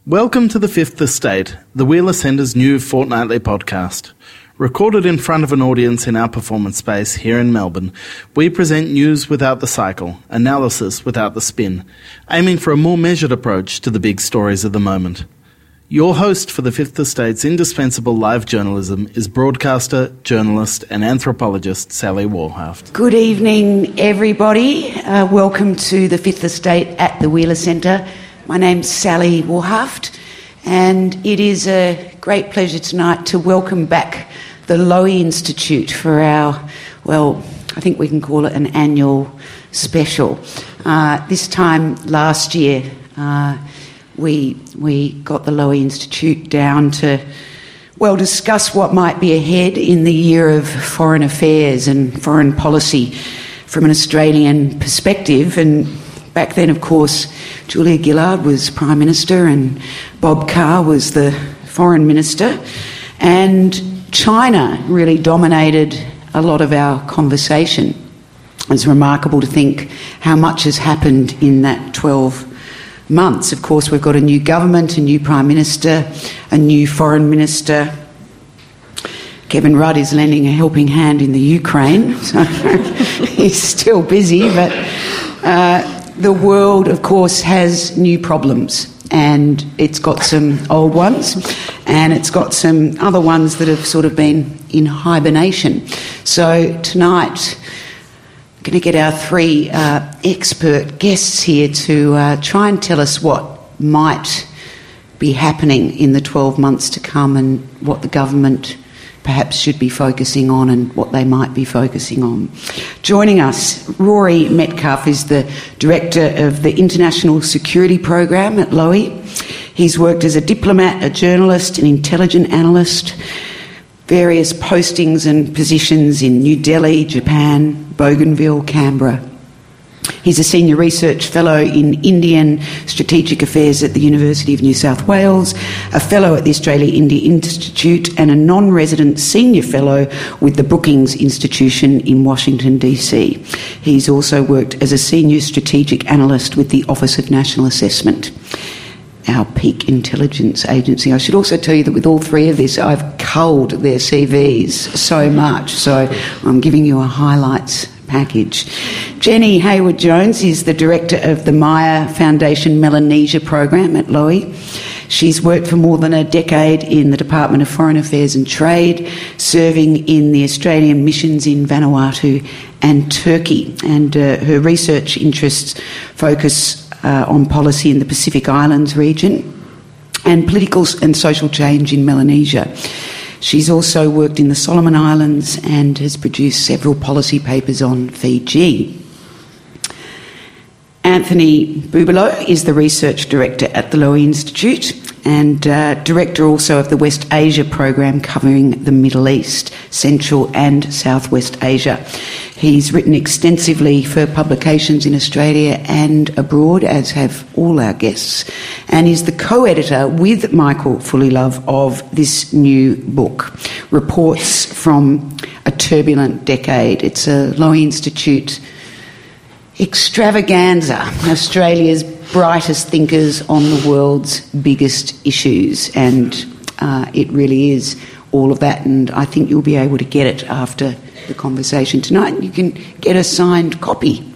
Welcome to The Fifth Estate, the Wheeler Centre's new fortnightly podcast. Recorded in front of an audience in our performance space here in Melbourne, we present news without the cycle, analysis without the spin, aiming for a more measured approach to the big stories of the moment. Your host for The Fifth Estate's indispensable live journalism is broadcaster, journalist and anthropologist Sally Warhaft. Good evening, everybody. Welcome to The Fifth Estate at the Wheeler Centre. My name's Sally Warhaft, and it is a great pleasure tonight to welcome back the Lowy Institute for our, I think we can call it an annual special. This time last year, we got the Lowy Institute down to, discuss what might be ahead in the year of foreign affairs and foreign policy from an Australian perspective. And back then, of course, Julia Gillard was Prime Minister and Bob Carr was the Foreign Minister. And China really dominated a lot of our conversation. It's remarkable to think how much has happened in that 12 months. Of course, we've got a new government, a new Prime Minister, a new Foreign Minister. Kevin Rudd is lending a helping hand in the Ukraine, so he's still busy, but the world, of course, has new problems, and it's got some old ones, and it's got some other ones that have sort of been in hibernation. So tonight, I'm going to get our three expert guests here to try and tell us what might be happening in the 12 months to come and what the government perhaps should be focusing on and what they might be focusing on. Joining us, Rory Metcalfe is the Director of the International Security Program at Lowy. He's worked as a diplomat, a journalist, an intelligence analyst, various postings and positions in New Delhi, Japan, Bougainville, Canberra. He's a Senior Research Fellow in Indian Strategic Affairs at the University of New South Wales, a Fellow at the Australia-India Institute and a non-resident Senior Fellow with the Brookings Institution in Washington, D.C. He's also worked as a Senior Strategic Analyst with the Office of National Assessment, our peak intelligence agency. I should also tell you that with all three of this, I've culled their CVs so much, so I'm giving you a highlights package. Jenny Hayward-Jones is the Director of the Maya Foundation Melanesia Program at Lowy. She's worked for more than a decade in the Department of Foreign Affairs and Trade, serving in the Australian missions in Vanuatu and Turkey. And her research interests focus on policy in the Pacific Islands region and political and social change in Melanesia. She's also worked in the Solomon Islands and has produced several policy papers on Fiji. Anthony Bubalo is the Research Director at the Lowy Institute and Director also of the West Asia Program covering the Middle East, Central and Southwest Asia. He's written extensively for publications in Australia and abroad, as have all our guests, and is the co-editor with Michael Fullilove of this new book, Reports from a Turbulent Decade. It's a Lowy Institute extravaganza, Australia's brightest thinkers on the world's biggest issues, and it really is all of that, and I think you'll be able to get it after the conversation tonight. You can get a signed copy.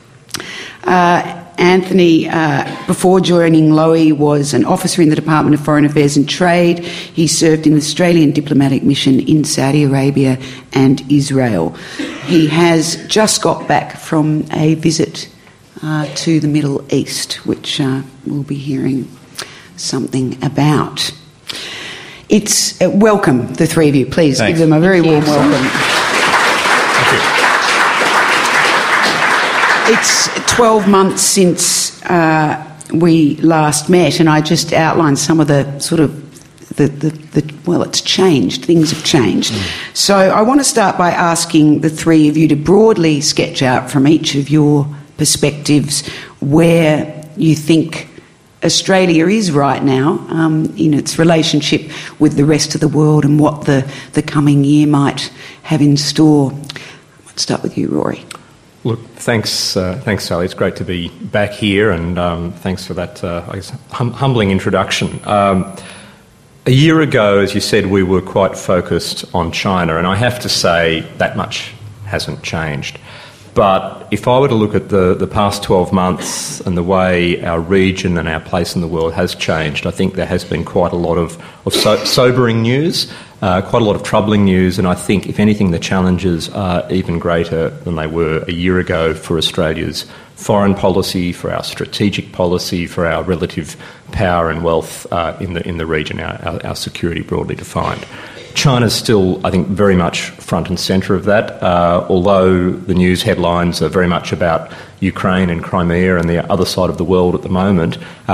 Anthony, before joining Lowy, was an officer in the Department of Foreign Affairs and Trade. He served in the Australian diplomatic mission in Saudi Arabia and Israel. He has just got back from a visit to the Middle East, which we'll be hearing something about. It's welcome, the three of you. Please Thanks. Give them a very warm welcome. It's 12 months since we last met, and I just outlined some of the sort of it's changed. Things have changed. So I want to start by asking the three of you to broadly sketch out from each of your perspectives where you think Australia is right now in its relationship with the rest of the world and what the coming year might have in store. Let's start with you, Rory. Look, thanks, Sally. It's great to be back here, and thanks for that, humbling introduction. A year ago, as you said, we were quite focused on China, and I have to say that much hasn't changed. But if I were to look at the past 12 months and the way our region and our place in the world has changed, I think there has been quite a lot of sobering news, quite a lot of troubling news, and I think, if anything, the challenges are even greater than they were a year ago for Australia's foreign policy, for our strategic policy, for our relative power and wealth in the region, our security broadly defined. China's still, I think, very much front and centre of that, although the news headlines are very much about Ukraine and Crimea and the other side of the world at the moment.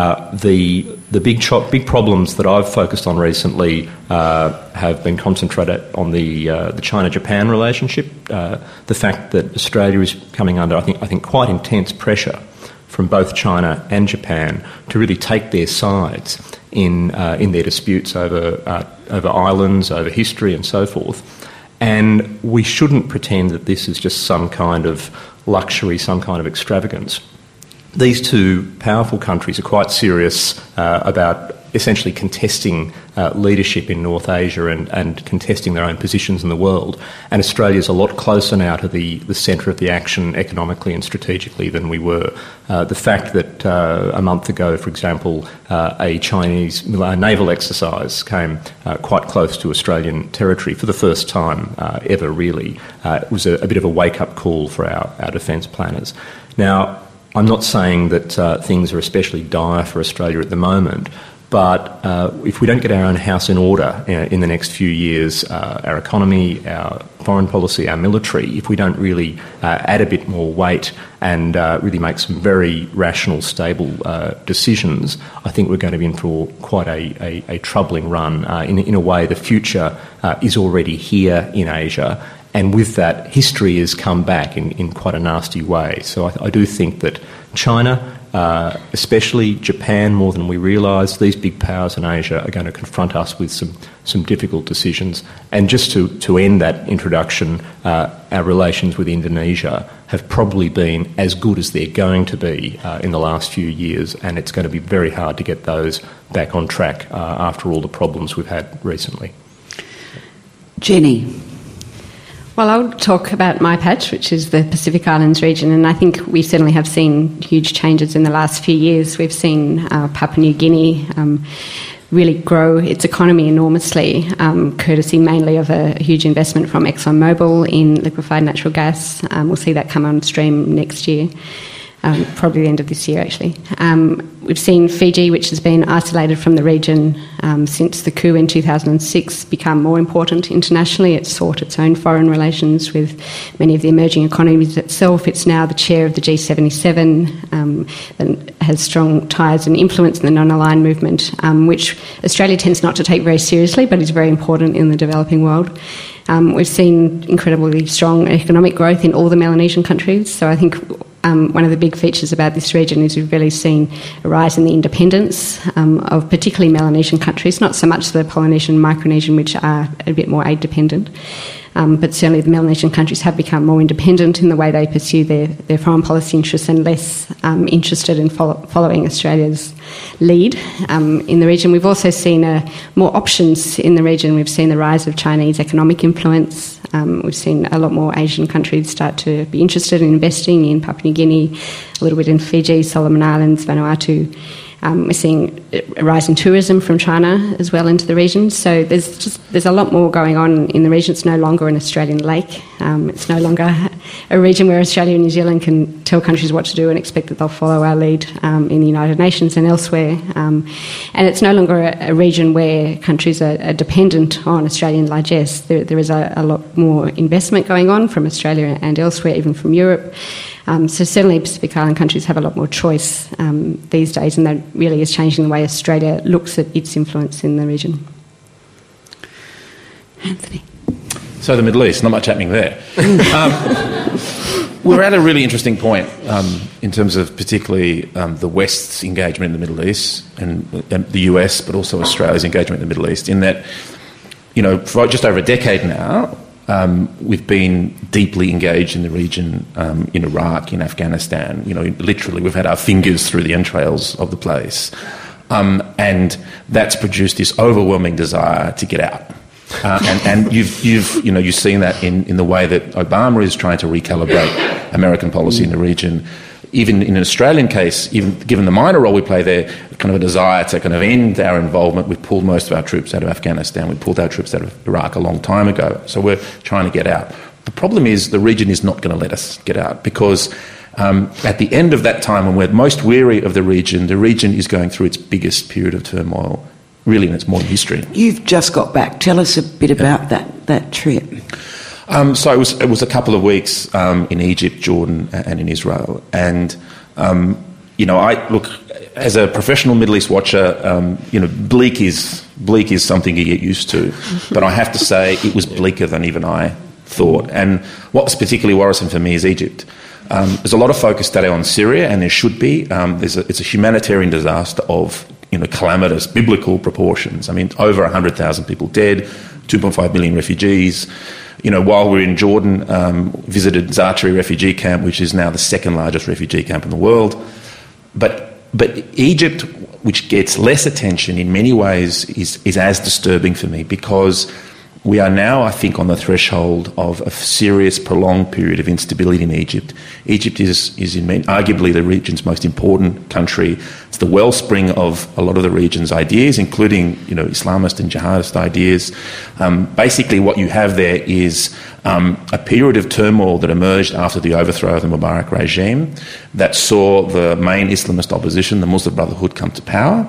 The big problems that I've focused on recently have been concentrated on the China-Japan relationship, the fact that Australia is coming under, I think, quite intense pressure from both China and Japan to really take their sides in their disputes over islands, over history and so forth. And we shouldn't pretend that this is just some kind of luxury, some kind of extravagance. These two powerful countries are quite serious about essentially contesting leadership in North Asia and contesting their own positions in the world. And Australia's a lot closer now to the centre of the action economically and strategically than we were. The fact that a month ago, for example, a Chinese naval exercise came quite close to Australian territory for the first time ever, really, was a bit of a wake-up call for our defence planners. Now, I'm not saying that things are especially dire for Australia at the moment, but if we don't get our own house in order in the next few years, our economy, our foreign policy, our military, if we don't really add a bit more weight and really make some very rational, stable decisions, I think we're going to be in for quite a troubling run. In a way, the future is already here in Asia. And with that, history has come back in quite a nasty way. So I do think that China, especially Japan more than we realise, these big powers in Asia are going to confront us with some difficult decisions. And just to end that introduction, our relations with Indonesia have probably been as good as they're going to be in the last few years, and it's going to be very hard to get those back on track after all the problems we've had recently. Jenny. Well, I'll talk about my patch, which is the Pacific Islands region, and I think we certainly have seen huge changes in the last few years. We've seen Papua New Guinea really grow its economy enormously, courtesy mainly of a huge investment from ExxonMobil in liquefied natural gas. We'll see that come on stream next year. Probably the end of this year, actually. We've seen Fiji, which has been isolated from the region since the coup in 2006, become more important internationally. It's sought its own foreign relations with many of the emerging economies itself. It's now the chair of the G77 and has strong ties and influence in the non-aligned movement, which Australia tends not to take very seriously, but is very important in the developing world. We've seen incredibly strong economic growth in all the Melanesian countries, so I think one of the big features about this region is we've really seen a rise in the independence of particularly Melanesian countries, not so much the Polynesian and Micronesian, which are a bit more aid-dependent. But certainly the Melanesian countries have become more independent in the way they pursue their foreign policy interests and less interested in following Australia's lead in the region. We've also seen more options in the region. We've seen the rise of Chinese economic influence. We've seen a lot more Asian countries start to be interested in investing in Papua New Guinea, a little bit in Fiji, Solomon Islands, Vanuatu. We're seeing a rise in tourism from China as well into the region. So there's a lot more going on in the region. It's no longer an Australian lake. It's no longer a region where Australia and New Zealand can tell countries what to do and expect that they'll follow our lead in the United Nations and elsewhere. And it's no longer a region where countries are dependent on Australian largesse. There is a lot more investment going on from Australia and elsewhere, even from Europe. So certainly Pacific Island countries have a lot more choice these days, and that really is changing the way Australia looks at its influence in the region. Anthony. So the Middle East, not much happening there. We're at a really interesting point in terms of particularly the West's engagement in the Middle East and the US, but also Australia's engagement in the Middle East, in that, for just over a decade now, we've been deeply engaged in the region, in Iraq, in Afghanistan. Literally, we've had our fingers through the entrails of the place. And that's produced this overwhelming desire to get out. And you've seen that in the way that Obama is trying to recalibrate American policy in the region. Even in an Australian case, even given the minor role we play there, kind of a desire to kind of end our involvement. We pulled most of our troops out of Afghanistan. We pulled our troops out of Iraq a long time ago. So we're trying to get out. The problem is the region is not going to let us get out because at the end of that time, when we're most weary of the region is going through its biggest period of turmoil, really, in its modern history. You've just got back. Tell us a bit about that trip. So it was a couple of weeks in Egypt, Jordan, and in Israel. And I look as a professional Middle East watcher. Bleak is something you get used to, but I have to say it was bleaker than even I thought. And what's particularly worrisome for me is Egypt. There's a lot of focus today on Syria, and there should be. It's a humanitarian disaster of calamitous biblical proportions. I mean, over 100,000 people dead, 2.5 million refugees. While we were in Jordan, visited Zaatari refugee camp, which is now the second largest refugee camp in the world. But Egypt, which gets less attention in many ways, is as disturbing for me because we are now, I think, on the threshold of a serious, prolonged period of instability in Egypt. Egypt is arguably the region's most important country. It's the wellspring of a lot of the region's ideas, including, Islamist and jihadist ideas. Basically, what you have there is a period of turmoil that emerged after the overthrow of the Mubarak regime that saw the main Islamist opposition, the Muslim Brotherhood, come to power.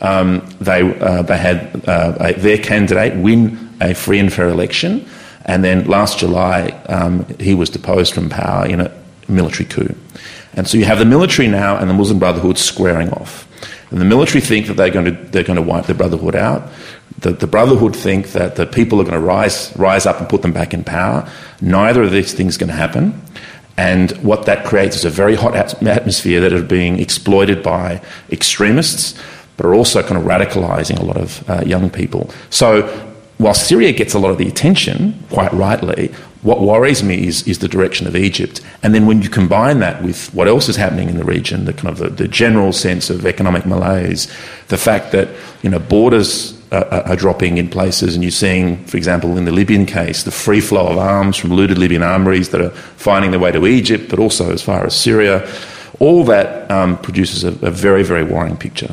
They had their candidate win a free and fair election, and then last July he was deposed from power in a military coup. And so you have the military now and the Muslim Brotherhood squaring off. And the military think that they're going to wipe the Brotherhood out. The Brotherhood think that the people are going to rise up and put them back in power. Neither of these things are going to happen. And what that creates is a very hot atmosphere that is being exploited by extremists, but are also kind of radicalising a lot of young people. So while Syria gets a lot of the attention, quite rightly, what worries me is the direction of Egypt. And then when you combine that with what else is happening in the region, the kind of the general sense of economic malaise, the fact that borders are dropping in places, and you're seeing, for example, in the Libyan case, the free flow of arms from looted Libyan armories that are finding their way to Egypt, but also as far as Syria, all that produces a very, very worrying picture.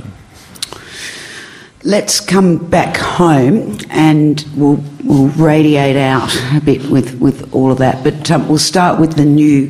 Let's come back home and we'll radiate out a bit with all of that. But we'll start with the new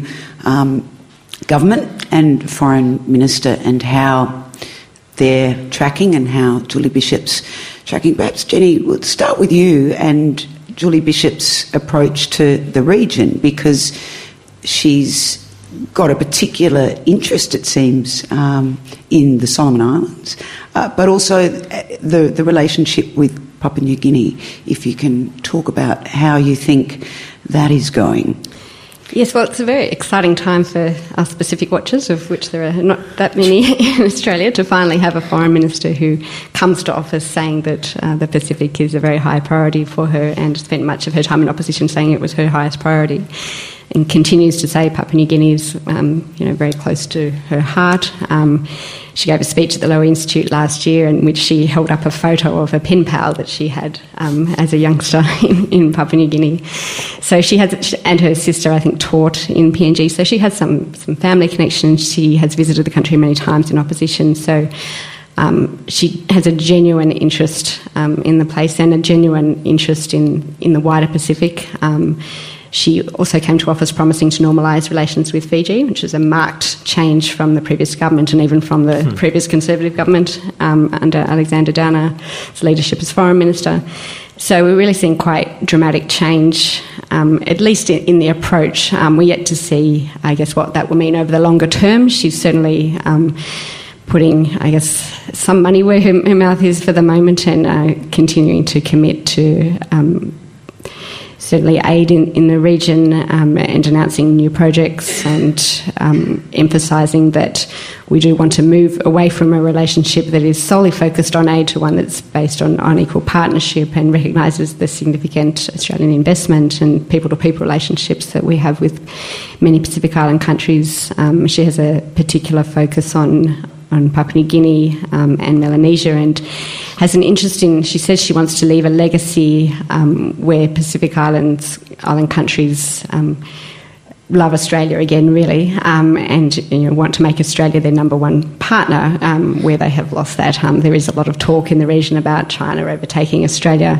government and Foreign Minister and how they're tracking and how Julie Bishop's tracking. Perhaps, Jenny, we'll start with you and Julie Bishop's approach to the region, because she's got a particular interest, it seems, in the Solomon Islands, but also the relationship with Papua New Guinea, if you can talk about how you think that is going. Yes, well, it's a very exciting time for us Pacific watchers, of which there are not that many in Australia, to finally have a foreign minister who comes to office saying that the Pacific is a very high priority for her, and spent much of her time in opposition saying it was her highest priority, and continues to say Papua New Guinea is very close to her heart. She gave a speech at the Lowy Institute last year in which she held up a photo of a pen pal that she had as a youngster in Papua New Guinea. So she has, and her sister, I think, taught in PNG. So she has some family connections. She has visited the country many times in opposition. So she has a genuine interest in the place and a genuine interest in the wider Pacific. She also came to office promising to normalise relations with Fiji, which is a marked change from the previous government and even from the previous Conservative government under Alexander Downer's leadership as Foreign Minister. So we're really seeing quite dramatic change, at least in the approach. We're yet to see, I guess, what that will mean over the longer term. She's certainly putting, I guess, some money where her mouth is for the moment, and continuing to commit to certainly aid in the region, and announcing new projects and emphasising that we do want to move away from a relationship that is solely focused on aid to one that's based on equal partnership and recognises the significant Australian investment and people-to-people relationships that we have with many Pacific Island countries. She has a particular focus on Papua New Guinea and Melanesia, and has an interest in, she says she wants to leave a legacy where Pacific Island countries love Australia again, really, and want to make Australia their number one partner, where they have lost that. There is a lot of talk in the region about China overtaking Australia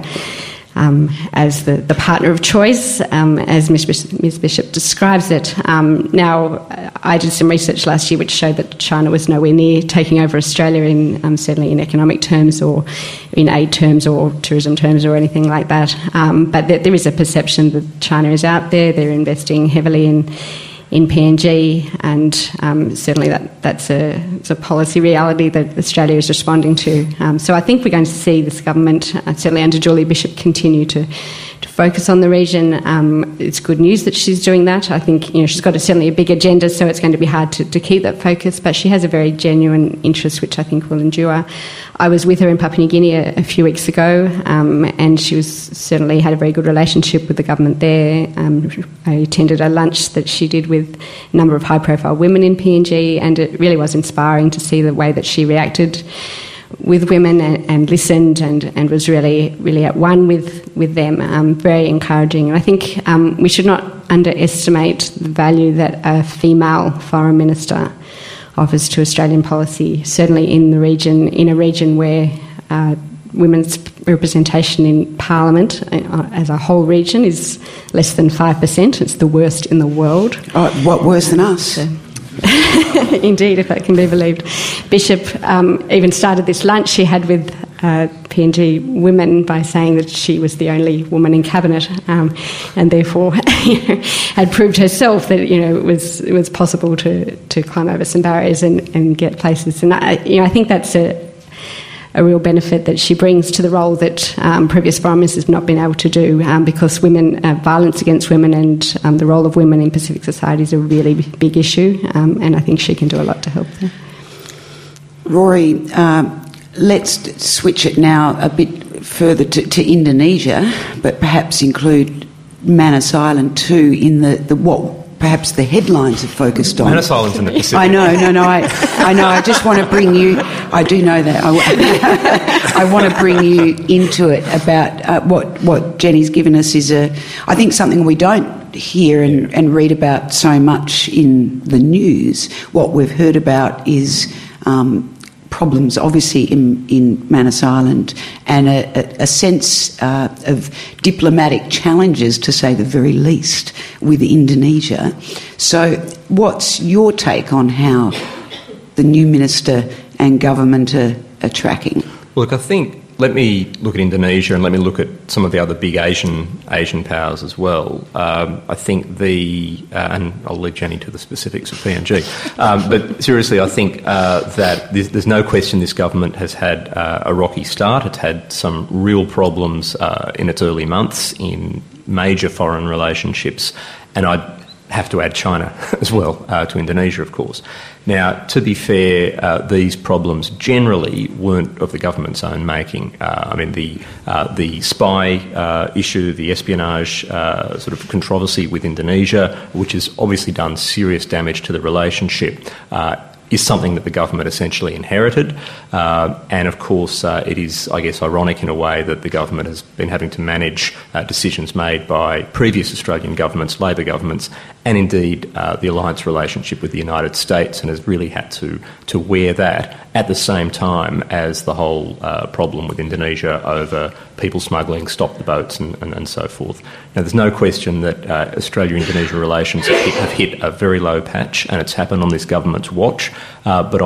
as the partner of choice, as Ms. Bishop describes it. Now, I did some research last year which showed that China was nowhere near taking over Australia, in certainly in economic terms or in aid terms or tourism terms or anything like that. But there is a perception that China is out there. They're investing heavily in PNG, and certainly that's a policy reality that Australia is responding to. So I think we're going to see this government, certainly under Julie Bishop, continue to focus on the region. It's good news that she's doing that. I think she's got certainly a big agenda, so it's going to be hard to keep that focus, but she has a very genuine interest which I think will endure. I was with her in Papua New Guinea a few weeks ago, and she certainly had a very good relationship with the government there. I attended a lunch that she did with a number of high-profile women in PNG, and it really was inspiring to see the way that she reacted with women and listened and was really at one with them. Very encouraging. And I think we should not underestimate the value that a female foreign minister offers to Australian policy, certainly in a region where women's representation in Parliament as a whole region is less than 5%. It's the worst in the world. Oh, what, worse than us? Indeed, if that can be believed. Bishop even started this lunch she had with PNG women by saying that she was the only woman in cabinet, and therefore had proved herself that it was possible to climb over some barriers and get places. And I think that's a real benefit that she brings to the role that previous foreign ministers have not been able to do, because violence against women and the role of women in Pacific society is a really big issue, and I think she can do a lot to help there. Rory, let's switch it now a bit further to Indonesia, but perhaps include Manus Island too in what perhaps the headlines are focused on. Manus Island's in the Pacific. I know. I know. I just want to bring you. I do know that. I want to bring you into it about what Jenny's given us is I think something we don't hear and read about so much in the news. What we've heard about is problems, obviously, in Manus Island, and a sense of diplomatic challenges, to say the very least, with Indonesia. So what's your take on how the new minister and government are tracking? Look, I think, let me look at Indonesia and let me look at some of the other big Asian powers as well. I think and I'll lead Jenny to the specifics of PNG. But seriously, I think that there's no question this government has had a rocky start. It's had some real problems in its early months in major foreign relationships, and I'd have to add China as well to Indonesia, of course. Now, to be fair, these problems generally weren't of the government's own making. The spy issue, the espionage sort of controversy with Indonesia, which has obviously done serious damage to the relationship, is something that the government essentially inherited. And of course, it is, I guess, ironic in a way that the government has been having to manage decisions made by previous Australian governments, Labor governments, and indeed the alliance relationship with the United States, and has really had to wear that at the same time as the whole problem with Indonesia over people smuggling, stop the boats and so forth. Now, there's no question that Australia-Indonesia relations have hit a very low patch, and it's happened on this government's watch, but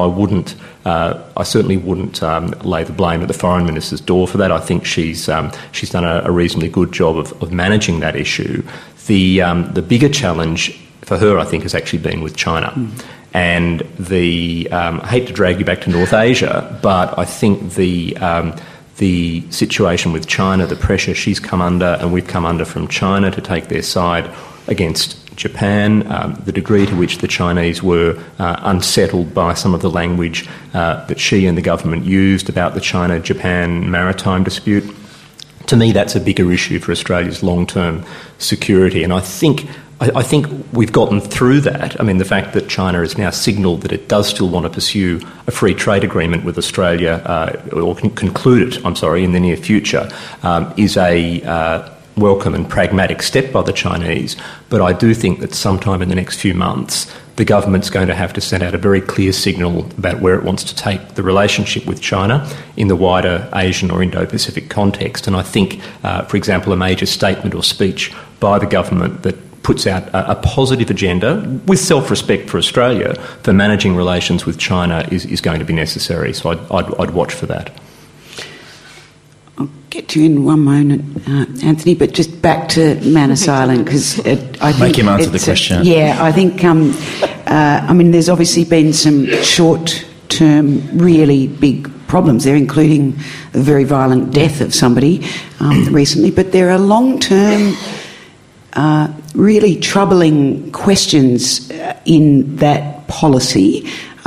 I certainly wouldn't lay the blame at the Foreign Minister's door for that. I think she's done a reasonably good job of managing that issue. The bigger challenge for her, I think, has actually been with China. And I hate to drag you back to North Asia, but I think the the situation with China, the pressure she's come under and we've come under from China to take their side against Japan, the degree to which the Chinese were unsettled by some of the language that she and the government used about the China-Japan maritime dispute. To me, that's a bigger issue for Australia's long-term security, and I think we've gotten through that. I mean, the fact that China has now signalled that it does still want to pursue a free trade agreement with Australia, or conclude it, in the near future, is a welcome and pragmatic step by the Chinese. But I do think that sometime in the next few months, the government's going to have to send out a very clear signal about where it wants to take the relationship with China in the wider Asian or Indo-Pacific context. And I think, for example, a major statement or speech by the government that puts out a positive agenda with self-respect for Australia for managing relations with China is going to be necessary. So I'd watch for that. I'll get to you in one moment, Anthony, but just back to Manus Island, because I think... Make him answer the question. I think, there's obviously been some short-term, really big problems there, including a very violent death of somebody recently, but there are long-term, really troubling questions in that policy.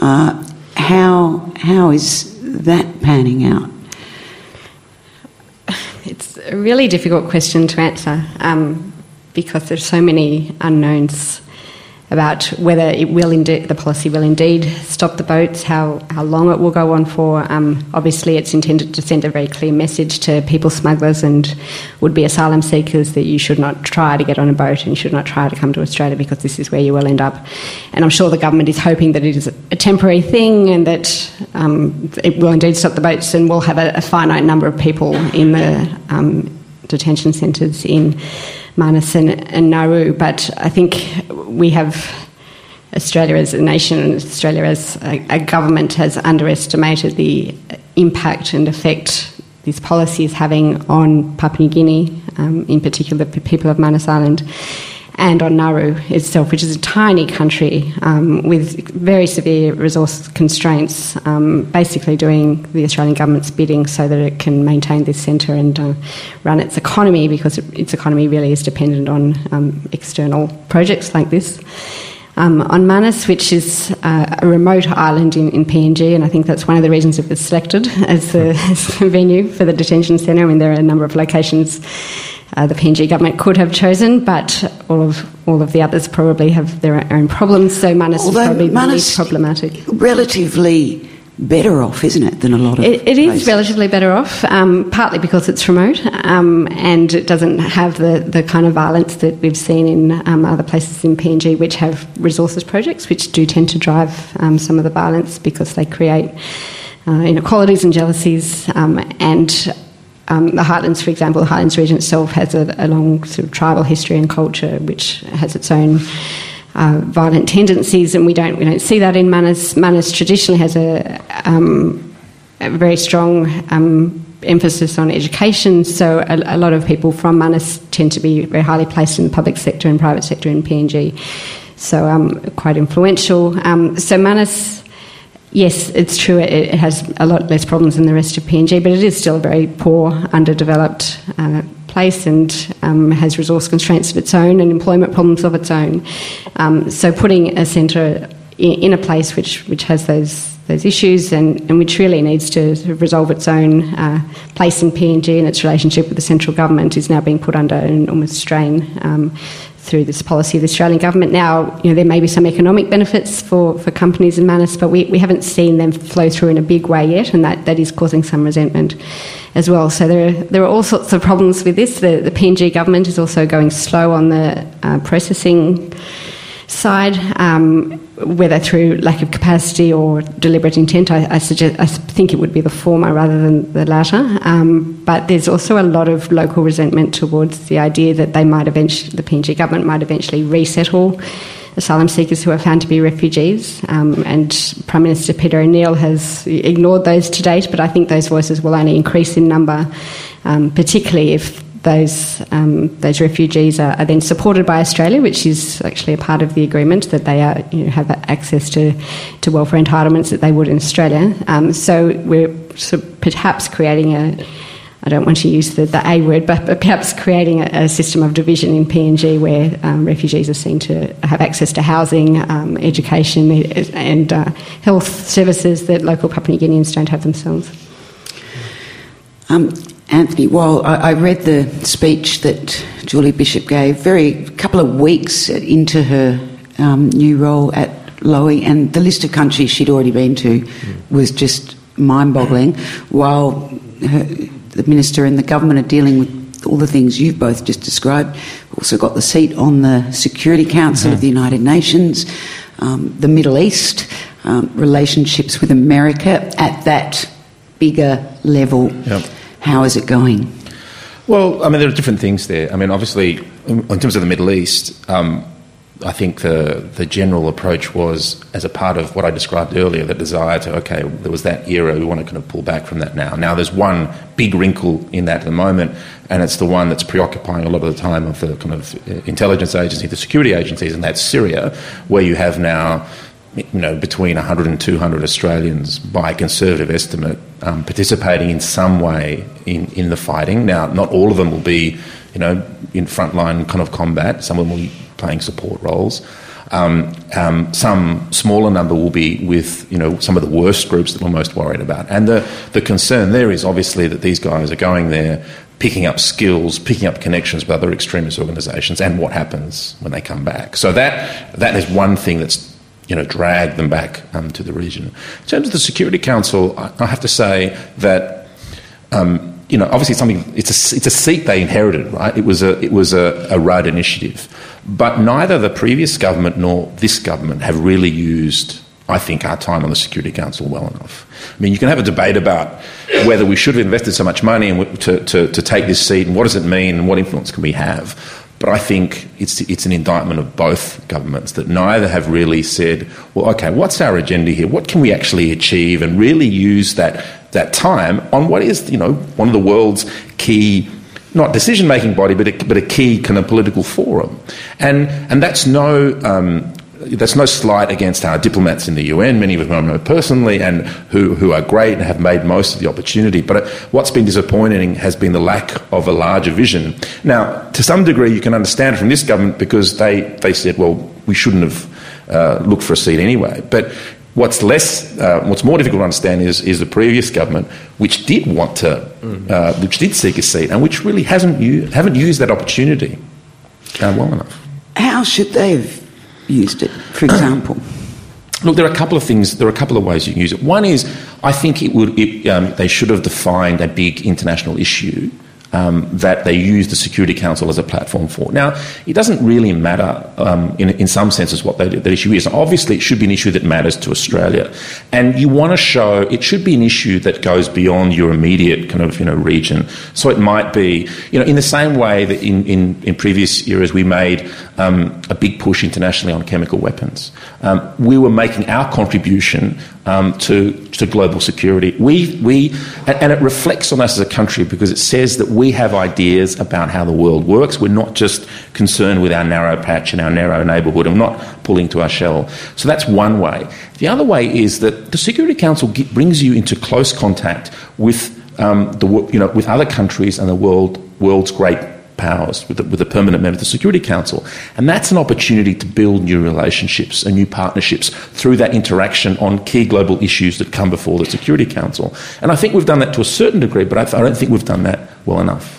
How is that panning out? It's a really difficult question to answer because there's so many unknowns about whether the policy will indeed stop the boats, how long it will go on for. Obviously, it's intended to send a very clear message to people smugglers and would-be asylum seekers that you should not try to get on a boat and you should not try to come to Australia because this is where you will end up. And I'm sure the government is hoping that it is a temporary thing and that it will indeed stop the boats and we'll have a finite number of people in the detention centres in Manus and Nauru. But I think we have Australia as a nation and Australia as a government has underestimated the impact and effect this policy is having on Papua New Guinea, in particular the people of Manus Island, and on Nauru itself, which is a tiny country with very severe resource constraints, basically doing the Australian government's bidding so that it can maintain this centre and run its economy, because its economy really is dependent on external projects like this. On Manus, which is a remote island in PNG, and I think that's one of the reasons it was selected as the venue for the detention centre. I mean, there are a number of locations the PNG government could have chosen, but all of the others probably have their own problems, so Manus is probably the least problematic. Relatively better off, isn't it, than a lot of It is relatively better off, partly because it's remote and it doesn't have the kind of violence that we've seen in other places in PNG which have resources projects, which do tend to drive some of the violence because they create inequalities and jealousies and the Highlands, for example, the Highlands region itself has a long sort of tribal history and culture which has its own violent tendencies, and we don't see that in Manus. Manus traditionally has a very strong emphasis on education, so a lot of people from Manus tend to be very highly placed in the public sector and private sector in PNG, so quite influential. So Manus, yes, it's true, it has a lot less problems than the rest of PNG, but it is still a very poor, underdeveloped place and has resource constraints of its own and employment problems of its own. So putting a centre in a place which has those issues and which really needs to sort of resolve its own place in PNG and its relationship with the central government is now being put under an enormous strain through this policy of the Australian government. Now, there may be some economic benefits for companies in Manus, but we haven't seen them flow through in a big way yet, and that is causing some resentment as well. So there are all sorts of problems with this. The PNG government is also going slow on the processing side, whether through lack of capacity or deliberate intent. I think it would be the former rather than the latter. But there's also a lot of local resentment towards the idea that the PNG government might eventually resettle asylum seekers who are found to be refugees. And Prime Minister Peter O'Neill has ignored those to date, but I think those voices will only increase in number, particularly if those refugees are then supported by Australia, which is actually a part of the agreement, that they are, have access to welfare entitlements that they would in Australia. So we're perhaps creating I don't want to use the A word, but perhaps creating a system of division in PNG where refugees are seen to have access to housing, education and health services that local Papua New Guineans don't have themselves. Anthony, well, I read the speech that Julie Bishop gave a couple of weeks into her new role at Lowy, and the list of countries she'd already been to was just mind-boggling, while the Minister and the government are dealing with all the things you've both just described. We've also got the seat on the Security Council of the United Nations, the Middle East, relationships with America at that bigger level. Yep. How is it going? Well, I mean, there are different things there. I mean, obviously, in terms of the Middle East, I think the general approach was, as a part of what I described earlier, the desire to, there was that era, we want to kind of pull back from that now. Now, there's one big wrinkle in that at the moment, and it's the one that's preoccupying a lot of the time of the kind of intelligence agencies, the security agencies, and that's Syria, where you have now, between 100 and 200 Australians, by a conservative estimate, participating in some way in the fighting. Now, not all of them will be, in frontline kind of combat. Some of them will be playing support roles. Some smaller number will be with, some of the worst groups that we're most worried about. And the concern there is obviously that these guys are going there, picking up skills, picking up connections with other extremist organisations, and what happens when they come back. So that is one thing that's drag them back to the region. In terms of the Security Council, I have to say that obviously it's a seat they inherited, right? It was a Rudd initiative, but neither the previous government nor this government have really used, I think, our time on the Security Council well enough. I mean, you can have a debate about whether we should have invested so much money to take this seat and what does it mean and what influence can we have. But I think it's an indictment of both governments that neither have really said, well, okay, what's our agenda here? What can we actually achieve? And really use that time on what is, one of the world's key, not decision-making body, but a key kind of political forum. And that's no slight against our diplomats in the UN, many of whom I know personally and who are great and have made most of the opportunity. But what's been disappointing has been the lack of a larger vision. Now, to some degree, you can understand from this government because they said, well, we shouldn't have looked for a seat anyway. But what's more difficult to understand is the previous government, which did want to, which did seek a seat and which really haven't used that opportunity well enough. How should they have used it, for example? Look, there are a couple of things. There are a couple of ways you can use it. One is, I think they should have defined a big international issue that they use the Security Council as a platform for. Now, it doesn't really matter in some senses what that issue is. Obviously, it should be an issue that matters to Australia. And you want to show it should be an issue that goes beyond your immediate kind of, region. So it might be, in the same way that in previous eras we made a big push internationally on chemical weapons. We were making our contribution to global security. And it reflects on us as a country because it says that we have ideas about how the world works. We're not just concerned with our narrow patch and our narrow neighbourhood and we're not pulling to our shell. So that's one way. The other way is that the Security Council brings you into close contact with with other countries and the world's great powers with the permanent member of the Security Council. And that's an opportunity to build new relationships and new partnerships through that interaction on key global issues that come before the Security Council. And I think we've done that to a certain degree, but I don't think we've done that well enough.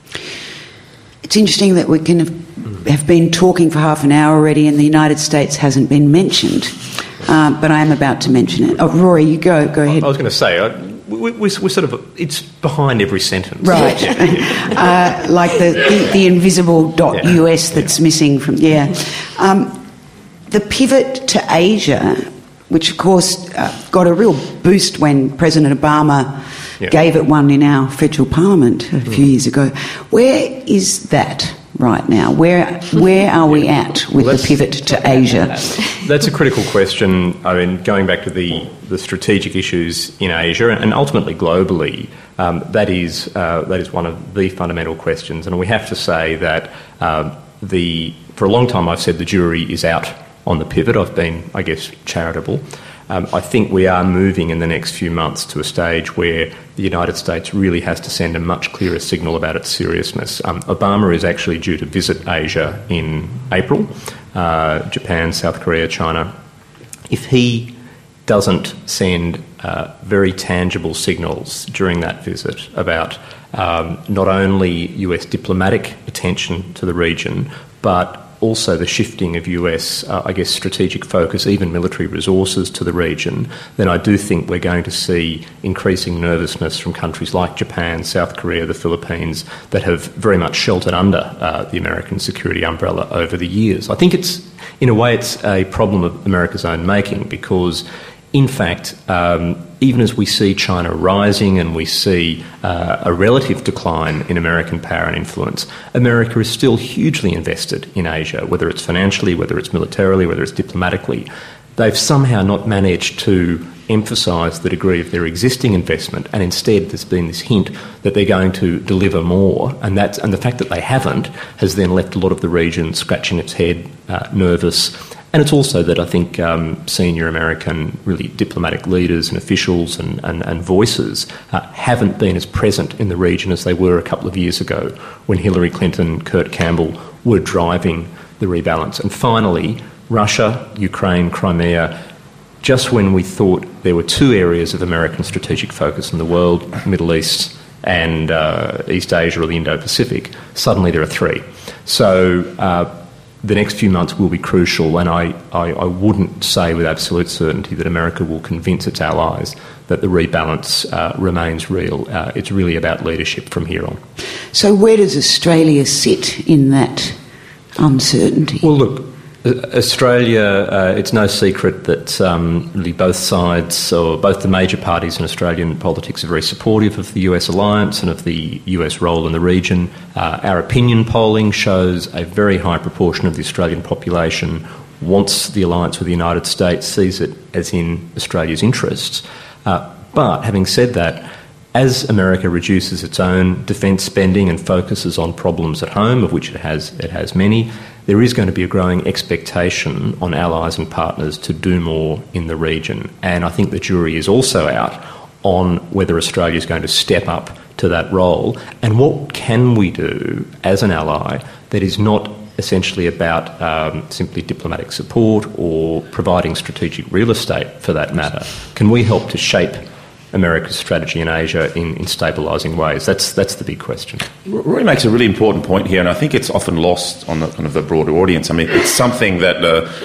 It's interesting that we can have been talking for half an hour already and the United States hasn't been mentioned, but I am about to mention it. Oh, Rory, you go ahead. I was going to say... We're sort of, it's behind every sentence. Right. Like the invisible .us that's missing from, the pivot to Asia, which of course got a real boost when President Obama gave it one in our federal parliament a few years ago. Where is that right now? Where are we at with the pivot to Asia? That's a critical question. I mean, going back to the strategic issues in Asia and ultimately globally, that is one of the fundamental questions. And we have to say that for a long time I've said the jury is out on the pivot. I've been, I guess, charitable. I think we are moving in the next few months to a stage where the United States really has to send a much clearer signal about its seriousness. Obama is actually due to visit Asia in April, Japan, South Korea, China. If he doesn't send very tangible signals during that visit about not only US diplomatic attention to the region, but also the shifting of US, strategic focus, even military resources to the region, then I do think we're going to see increasing nervousness from countries like Japan, South Korea, the Philippines, that have very much sheltered under the American security umbrella over the years. I think in a way, it's a problem of America's own making because, in fact, even as we see China rising and we see a relative decline in American power and influence, America is still hugely invested in Asia, whether it's financially, whether it's militarily, whether it's diplomatically. They've somehow not managed to emphasise the degree of their existing investment, and instead there's been this hint that they're going to deliver more, and the fact that they haven't has then left a lot of the region scratching its head, nervous. And it's also that I think senior American really diplomatic leaders and officials and voices haven't been as present in the region as they were a couple of years ago when Hillary Clinton, Kurt Campbell were driving the rebalance. And finally, Russia, Ukraine, Crimea, just when we thought there were two areas of American strategic focus in the world, Middle East and East Asia or the Indo-Pacific, suddenly there are three. So the next few months will be crucial, and I wouldn't say with absolute certainty that America will convince its allies that the rebalance remains real. It's really about leadership from here on. So where does Australia sit in that uncertainty? Well, look, Australia, it's no secret that really both sides, or both the major parties in Australian politics, are very supportive of the US alliance and of the US role in the region. Our opinion polling shows a very high proportion of the Australian population wants the alliance with the United States, sees it as in Australia's interests. But having said that, as America reduces its own defence spending and focuses on problems at home, of which it has many, there is going to be a growing expectation on allies and partners to do more in the region. And I think the jury is also out on whether Australia is going to step up to that role. And what can we do as an ally that is not essentially about simply diplomatic support or providing strategic real estate for that matter? Can we help to shape America's strategy in Asia in stabilising ways? That's the big question. Rory makes a really important point here, and I think it's often lost on the kind of the broader audience. I mean, it's something that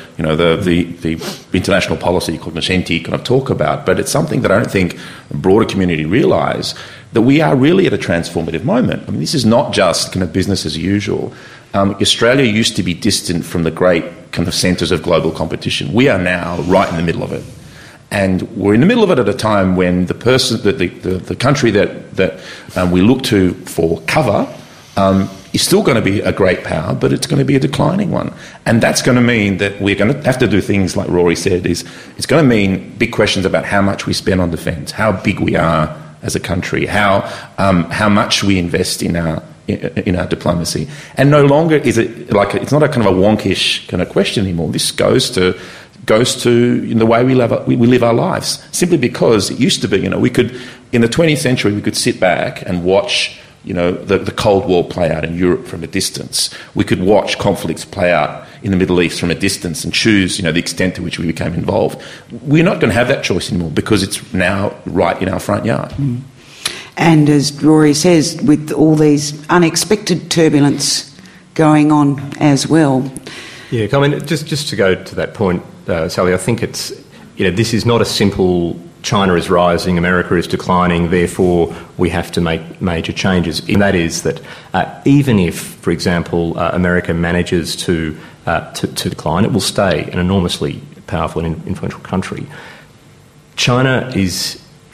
the international policy cognoscenti kind of talk about, but it's something that I don't think the broader community realise, that we are really at a transformative moment. I mean, this is not just kind of business as usual. Australia used to be distant from the great kind of centres of global competition. We are now right in the middle of it. And we're in the middle of it at a time when the country that we look to for cover is still going to be a great power, but it's going to be a declining one. And that's going to mean that we're going to have to do things like Rory said, it's going to mean big questions about how much we spend on defence, how big we are as a country, how much we invest in our diplomacy. And no longer is it like, it's not a kind of a wonkish kind of question anymore. This goes to in the way we live our lives, simply because it used to be, we could, in the 20th century, we could sit back and watch, the Cold War play out in Europe from a distance. We could watch conflicts play out in the Middle East from a distance and choose, the extent to which we became involved. We're not going to have that choice anymore because it's now right in our front yard. Mm. And as Rory says, with all these unexpected turbulence going on as well. Yeah, I mean, just to go to that point, Sally, I think it's, this is not a simple China is rising, America is declining, therefore we have to make major changes. And that is that even if, for example, America manages to decline, it will stay an enormously powerful and influential country. China is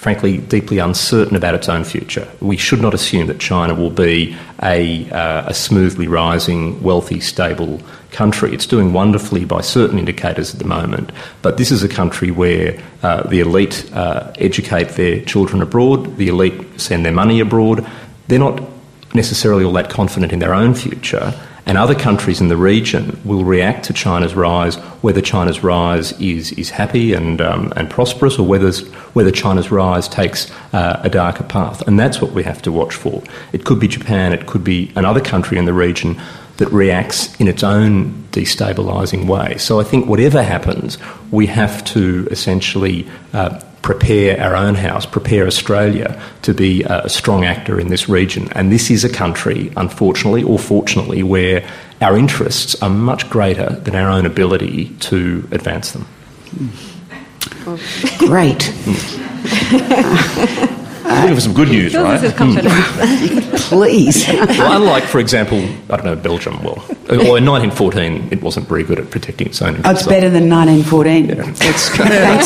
frankly, deeply uncertain about its own future. We should not assume that China will be a smoothly rising, wealthy, stable country. It's doing wonderfully by certain indicators at the moment, but this is a country where the elite educate their children abroad, the elite send their money abroad. They're not necessarily all that confident in their own future, and other countries in the region will react to China's rise, whether China's rise is happy and prosperous, or whether China's rise takes a darker path. And that's what we have to watch for. It could be Japan, it could be another country in the region that reacts in its own destabilising way. So I think whatever happens, we have to essentially prepare our own house, prepare Australia to be a strong actor in this region. And this is a country, unfortunately or fortunately, where our interests are much greater than our own ability to advance them. Great. We're looking for some good news, right? Please. Well, unlike, for example, I don't know, Belgium, or in 1914, it wasn't very good at protecting its own interests. It's better than 1914. Yeah. That's true.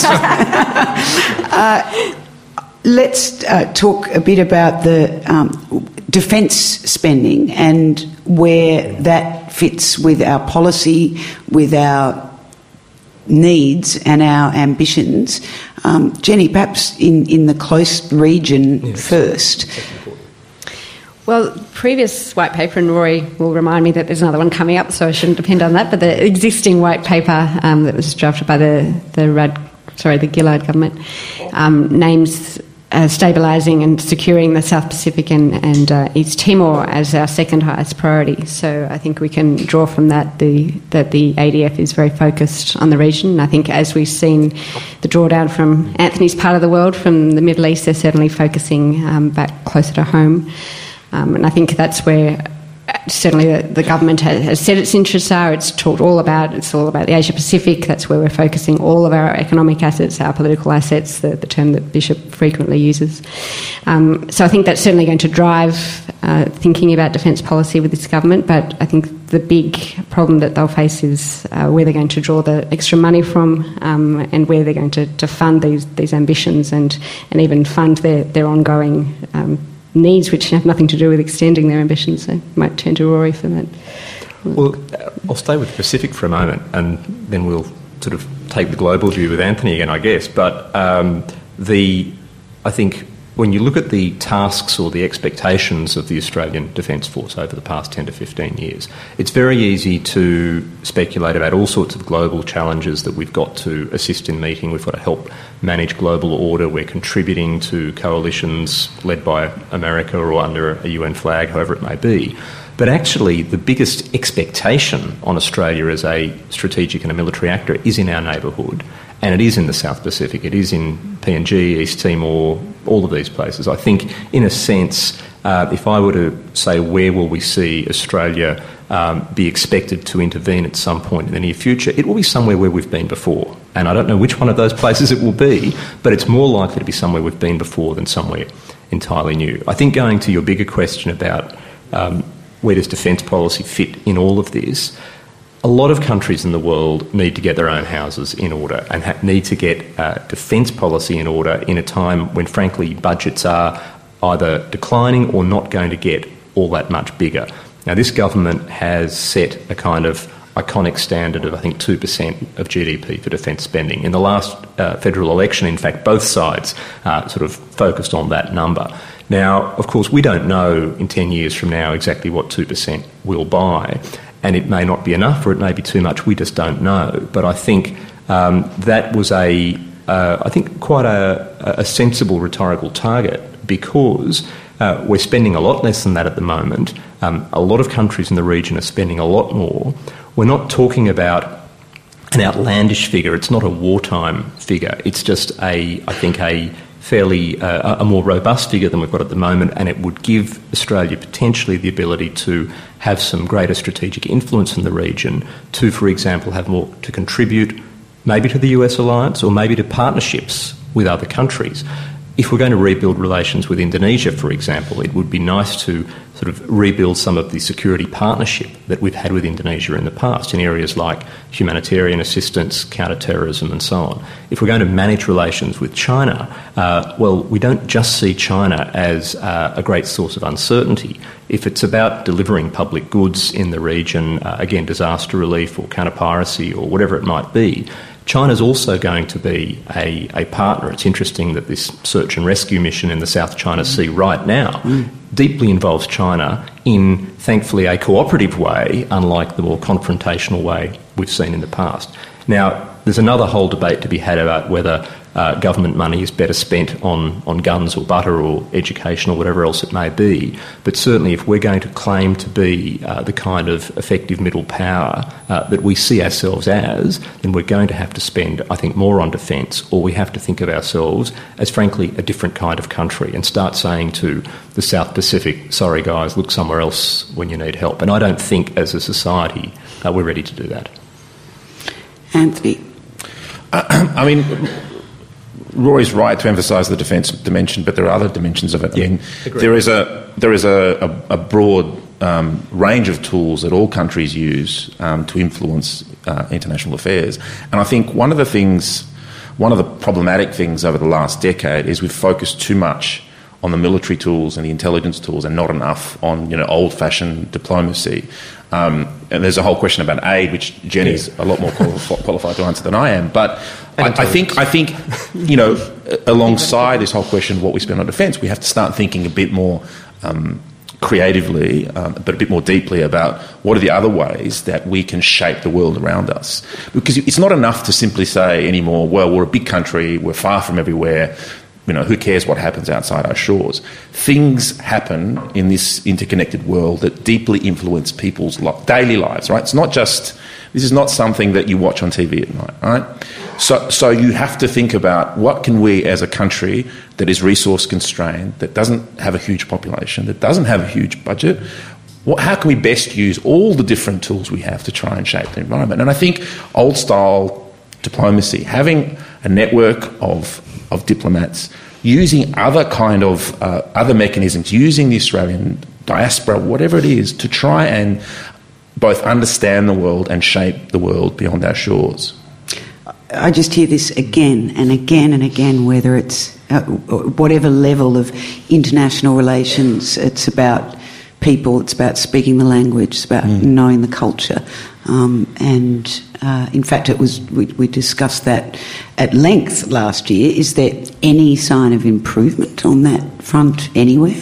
Thanks. Let's talk a bit about the defence spending and where that fits with our policy, with our needs and our ambitions. Jenny, perhaps in the close region first. Well, previous white paper, and Rory will remind me that there's another one coming up, so I shouldn't depend on that, but the existing white paper that was drafted by the Gillard government names stabilising and securing the South Pacific and East Timor as our second highest priority. So I think we can draw from that that the ADF is very focused on the region. And I think as we've seen the drawdown from Anthony's part of the world, from the Middle East, they're certainly focusing back closer to home. And I think that's where certainly the government has said its interests are. It's all about the Asia Pacific. That's where we're focusing all of our economic assets, our political assets, the term that Bishop frequently uses. So I think that's certainly going to drive thinking about defence policy with this government, but I think the big problem that they'll face is where they're going to draw the extra money from, and where they're going to fund these ambitions and even fund their ongoing needs, which have nothing to do with extending their ambitions. So I might turn to Rory for that. Well, I'll stay with the Pacific for a moment, and then we'll sort of take the global view with Anthony again, I guess. But I think when you look at the tasks or the expectations of the Australian Defence Force over the past 10 to 15 years, it's very easy to speculate about all sorts of global challenges that we've got to assist in meeting. We've got to help manage global order. We're contributing to coalitions led by America or under a UN flag, however it may be. But actually, the biggest expectation on Australia as a strategic and a military actor is in our neighbourhood, and it is in the South Pacific. It is in PNG, East Timor, all of these places. I think, in a sense, if I were to say where will we see Australia be expected to intervene at some point in the near future, it will be somewhere where we've been before. And I don't know which one of those places it will be, but it's more likely to be somewhere we've been before than somewhere entirely new. I think going to your bigger question about where does defence policy fit in all of this, a lot of countries in the world need to get their own houses in order and need to get defence policy in order in a time when, frankly, budgets are either declining or not going to get all that much bigger. Now, this government has set a kind of iconic standard of, I think, 2% of GDP for defence spending. In the last federal election, in fact, both sides sort of focused on that number. Now, of course, we don't know in 10 years from now exactly what 2% will buy, and it may not be enough or it may be too much. We just don't know. But I think that was I think quite a sensible rhetorical target, because we're spending a lot less than that at the moment. A lot of countries in the region are spending a lot more. We're not talking about an outlandish figure. It's not a wartime figure. It's just I think a fairly a more robust figure than we've got at the moment, and it would give Australia potentially the ability to have some greater strategic influence in the region, to, for example, have more to contribute maybe to the US alliance or maybe to partnerships with other countries. if we're going to rebuild relations with Indonesia, for example, it would be nice to sort of rebuild some of the security partnership that we've had with Indonesia in the past in areas like humanitarian assistance, counter-terrorism and so on. If we're going to manage relations with China, well, we don't just see China as a great source of uncertainty. If it's about delivering public goods in the region, again, disaster relief or counter-piracy or whatever it might be, China's also going to be a partner. It's interesting that this search and rescue mission in the South China Sea right now deeply involves China in, thankfully, a cooperative way, unlike the more confrontational way we've seen in the past. Now, there's another whole debate to be had about whether government money is better spent on guns or butter or education or whatever else it may be. But certainly if we're going to claim to be the kind of effective middle power that we see ourselves as, then we're going to have to spend, I think, more on defence, or we have to think of ourselves as, frankly, a different kind of country and start saying to the South Pacific, sorry guys, look somewhere else when you need help. And I don't think as a society we're ready to do that. Anthony? I mean, Rory's right to emphasise the defence dimension, but there are other dimensions of it. Yeah, I mean, agreed. there is a broad range of tools that all countries use to influence international affairs, and I think one of the problematic things over the last decade is we've focused too much on the military tools and the intelligence tools, and not enough on old-fashioned diplomacy. And there's a whole question about aid, which Jenny's a lot more qualified to answer than I am. But I think alongside this whole question of what we spend on defence, we have to start thinking a bit more creatively, but a bit more deeply about what are the other ways that we can shape the world around us. Because it's not enough to simply say anymore, well, we're a big country, we're far from everywhere, who cares what happens outside our shores? Things happen in this interconnected world that deeply influence people's daily lives, right? This is not something that you watch on TV at night, right? So you have to think about what can we as a country that is resource constrained, that doesn't have a huge population, that doesn't have a huge budget, how can we best use all the different tools we have to try and shape the environment? And I think old-style diplomacy, having a network of diplomats, using other kind of other mechanisms, using the Australian diaspora, whatever it is, to try and both understand the world and shape the world beyond our shores. I just hear this again and again and again, whether it's whatever level of international relations, it's about people, it's about speaking the language, it's about knowing the culture. And in fact, we discussed that at length last year. Is there any sign of improvement on that front anywhere?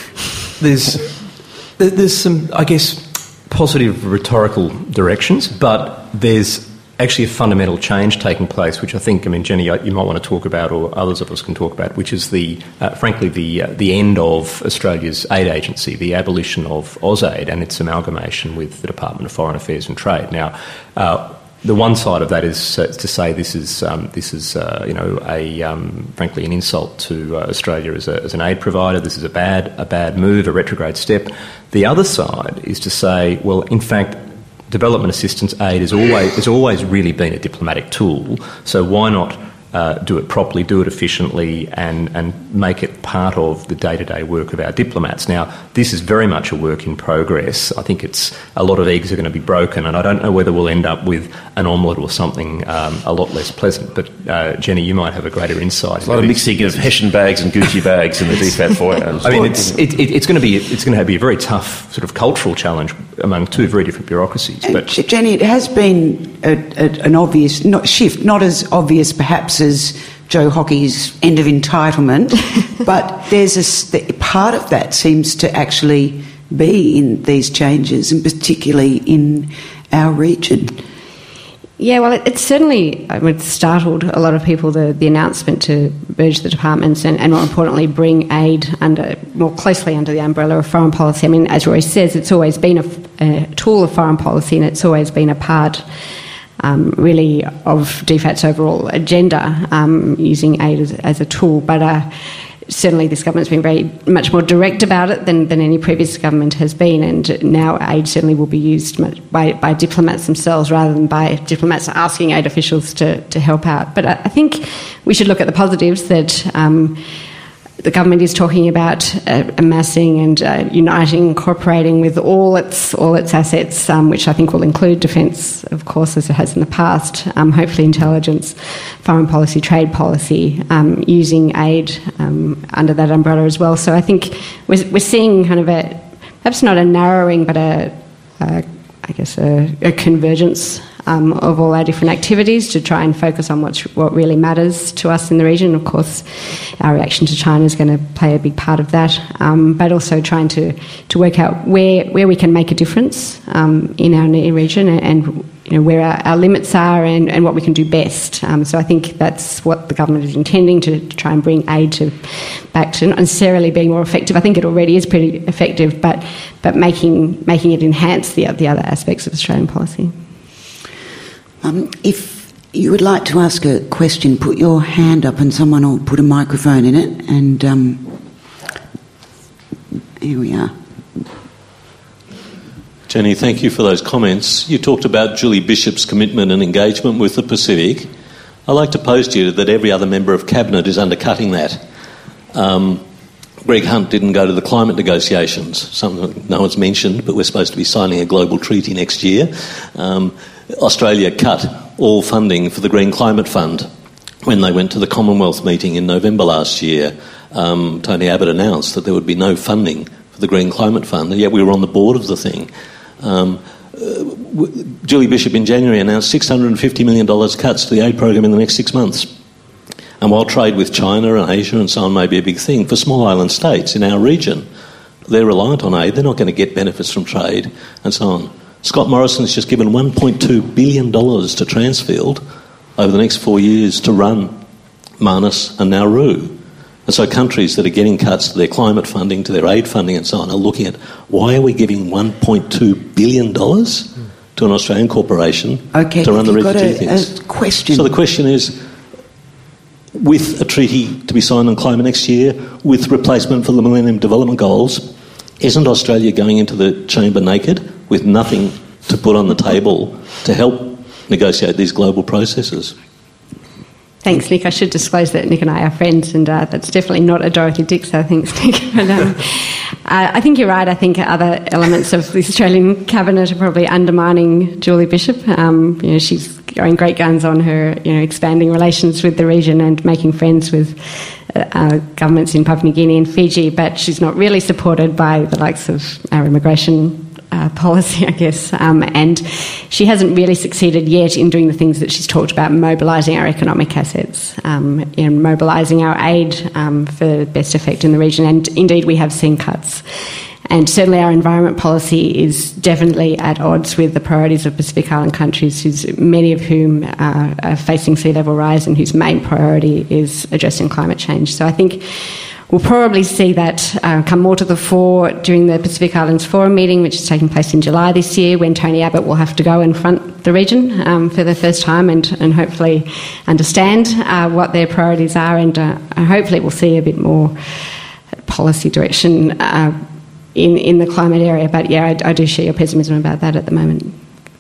There's some, I guess, positive rhetorical directions, but there's actually a fundamental change taking place, which I think, Jenny, you might want to talk about, or others of us can talk about, which is frankly, the end of Australia's aid agency, the abolition of AusAid and its amalgamation with the Department of Foreign Affairs and Trade. Now, the one side of that is to say this is frankly an insult to Australia as an aid provider. This is a bad move, a retrograde step. The other side is to say, well, in fact, development assistance aid has always really been a diplomatic tool, so why not do it properly, do it efficiently, and make it part of the day-to-day work of our diplomats. Now, this is very much a work in progress. I think a lot of eggs are going to be broken, and I don't know whether we'll end up with an omelette or something a lot less pleasant. But Jenny, you might have a greater insight. A lot of mixing of Hessian bags and Gucci bags in the DFAT foyer. It's going to be a very tough sort of cultural challenge among two very different bureaucracies. But Jenny, it has been an obvious shift, not as obvious perhaps as Joe Hockey's end of entitlement, but there's a part of that seems to actually be in these changes, and particularly in our region. Yeah, well, it certainly startled a lot of people, the announcement to merge the departments and more importantly, bring aid more closely under the umbrella of foreign policy. I mean, as Roy says, it's always been a tool of foreign policy, and it's always been a part really of DFAT's overall agenda, using aid as a tool. But certainly this government's been very much more direct about it than any previous government has been, and now aid certainly will be used by diplomats themselves rather than by diplomats asking aid officials to help out. But I think we should look at the positives that the government is talking about amassing and uniting, cooperating with all its assets, which I think will include defence, of course, as it has in the past. Hopefully, intelligence, foreign policy, trade policy, using aid under that umbrella as well. So I think we're seeing kind of perhaps not a narrowing, but a convergence of all our different activities to try and focus on what really matters to us in the region. Of course, our reaction to China is going to play a big part of that, but also trying to work out where we can make a difference in our region and where our limits are and what we can do best. So I think that's what the government is intending, to try and bring aid back to not necessarily being more effective. I think it already is pretty effective, but making it enhance the other aspects of Australian policy. If you would like to ask a question, put your hand up and someone will put a microphone in it. And here we are. Jenny, thank you for those comments. You talked about Julie Bishop's commitment and engagement with the Pacific. I'd like to pose to you that every other member of Cabinet is undercutting that. Greg Hunt didn't go to the climate negotiations, something no one's mentioned, but we're supposed to be signing a global treaty next year. Australia cut all funding for the Green Climate Fund when they went to the Commonwealth meeting in November last year. Tony Abbott announced that there would be no funding for the Green Climate Fund, and yet we were on the board of the thing. Julie Bishop in January announced $650 million cuts to the aid program in the next 6 months. And while trade with China and Asia and so on may be a big thing, for small island states in our region, they're reliant on aid, they're not going to get benefits from trade and so on. Scott Morrison has just given $1.2 billion to Transfield over the next 4 years to run Manus and Nauru. And so countries that are getting cuts to their climate funding, to their aid funding and so on, are looking at, why are we giving $1.2 billion to an Australian corporation to run the refugee things? A question. So the question is, with a treaty to be signed on climate next year, with replacement for the Millennium Development Goals, isn't Australia going into the chamber naked with nothing to put on the table to help negotiate these global processes? Thanks, Nick. I should disclose that Nick and I are friends, and that's definitely not a Dorothy Dix, I think, Nick. But I think you're right. I think other elements of the Australian Cabinet are probably undermining Julie Bishop. She's going great guns on her, expanding relations with the region and making friends with governments in Papua New Guinea and Fiji, but she's not really supported by the likes of our immigration policy, I guess, and she hasn't really succeeded yet in doing the things that she's talked about, mobilising our economic assets, in mobilising our aid for best effect in the region, and indeed we have seen cuts. And certainly our environment policy is definitely at odds with the priorities of Pacific Island countries, many of whom are facing sea level rise and whose main priority is addressing climate change. So I think we'll probably see that come more to the fore during the Pacific Islands Forum meeting, which is taking place in July this year, when Tony Abbott will have to go and front the region for the first time and hopefully understand what their priorities are, and hopefully we'll see a bit more policy direction in the climate area. But yeah, I do share your pessimism about that at the moment.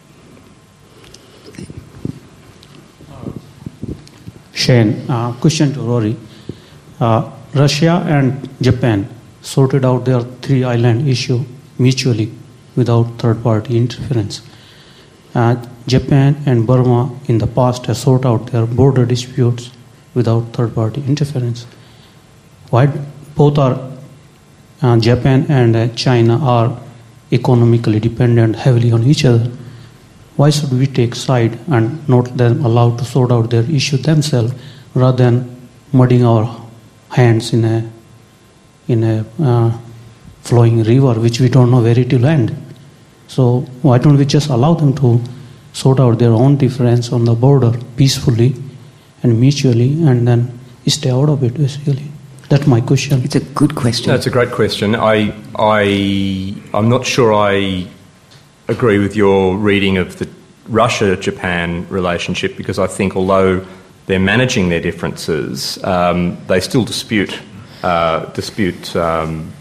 Shane, question to Rory. Russia and Japan sorted out their 3-island issue mutually without third-party interference. Japan and Burma in the past have sorted out their border disputes without third-party interference. Why both are Japan and China are economically dependent heavily on each other? Why should we take side and not them allowed to sort out their issue themselves rather than mudding our hands in a flowing river which we don't know where it will end? So why don't we just allow them to sort out their own difference on the border peacefully and mutually, and then stay out of it, basically? That's my question. It's a good question. That's a great question. I'm not sure I agree with your reading of the Russia-Japan relationship, because I think although they're managing their differences, they still dispute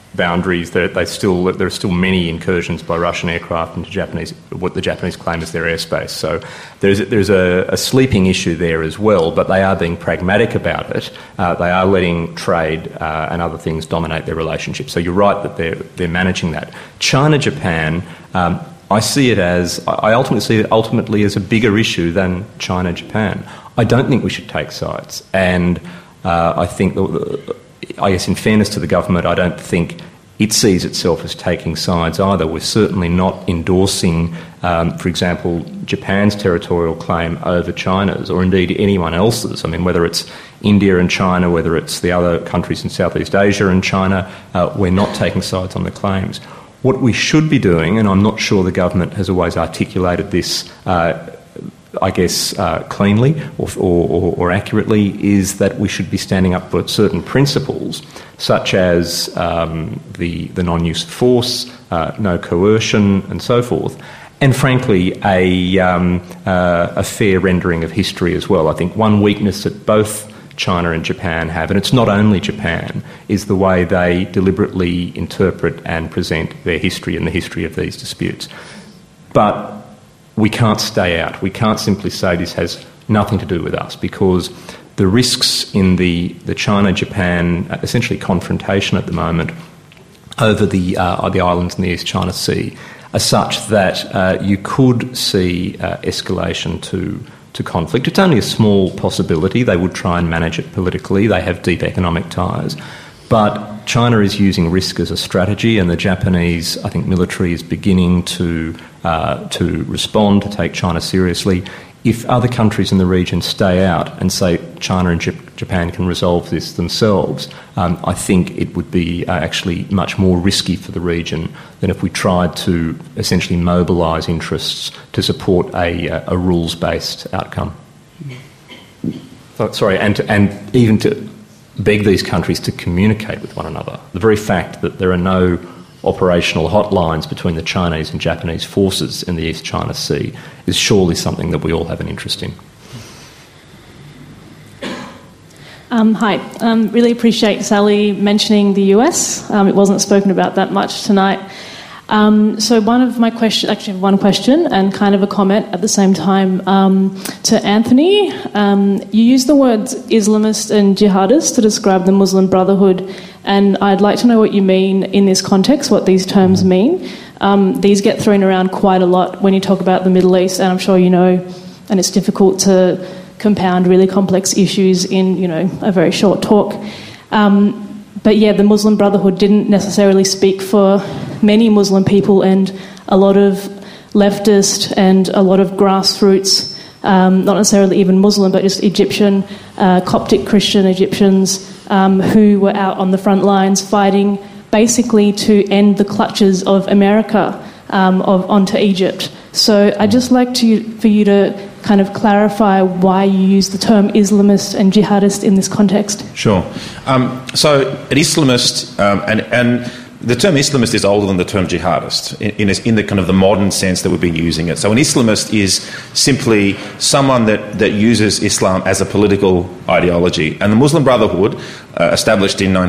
boundaries. There are still many incursions by Russian aircraft into what the Japanese claim is their airspace. So there's a sleeping issue there as well, but they are being pragmatic about it. They are letting trade and other things dominate their relationship. So you're right that they're managing that. China, Japan, I ultimately see it as a bigger issue than China, Japan. I don't think we should take sides, and I think, I guess in fairness to the government, I don't think it sees itself as taking sides either. We're certainly not endorsing, for example, Japan's territorial claim over China's, or indeed anyone else's. I mean, whether it's India and China, whether it's the other countries in Southeast Asia and China, we're not taking sides on the claims. What we should be doing, and I'm not sure the government has always articulated this cleanly or accurately, is that we should be standing up for certain principles, such as the non-use of force, no coercion, and so forth, and frankly a fair rendering of history as well. I think one weakness that both China and Japan have, and it's not only Japan, is the way they deliberately interpret and present their history and the history of these disputes. But we can't stay out. We can't simply say this has nothing to do with us, because the risks in the China-Japan essentially confrontation at the moment over the islands in the East China Sea are such that you could see escalation to conflict. It's only a small possibility. They would try and manage it politically. They have deep economic ties. But China is using risk as a strategy, and the Japanese, I think, military is beginning to respond, to take China seriously. If other countries in the region stay out and say China and Japan can resolve this themselves, I think it would be actually much more risky for the region than if we tried to essentially mobilise interests to support a rules-based outcome. And even to beg these countries to communicate with one another. The very fact that there are no operational hotlines between the Chinese and Japanese forces in the East China Sea is surely something that we all have an interest in. Hi. Really appreciate Sally mentioning the US. It wasn't spoken about that much tonight. So one question and kind of a comment at the same time to Anthony. You used the words Islamist and jihadist to describe the Muslim Brotherhood, and I'd like to know what you mean in this context, what these terms mean. These get thrown around quite a lot when you talk about the Middle East, and I'm sure you know, and it's difficult to compound really complex issues in, a very short talk. But yeah, the Muslim Brotherhood didn't necessarily speak for many Muslim people, and a lot of leftist and a lot of grassroots, not necessarily even Muslim, but just Egyptian, Coptic Christian Egyptians who were out on the front lines fighting basically to end the clutches of America onto Egypt. So I'd just like for you to kind of clarify why you use the term Islamist and jihadist in this context. Sure. So an Islamist, and the term Islamist is older than the term jihadist in the kind of the modern sense that we've been using it. So an Islamist is simply someone that uses Islam as a political ideology. And the Muslim Brotherhood, established in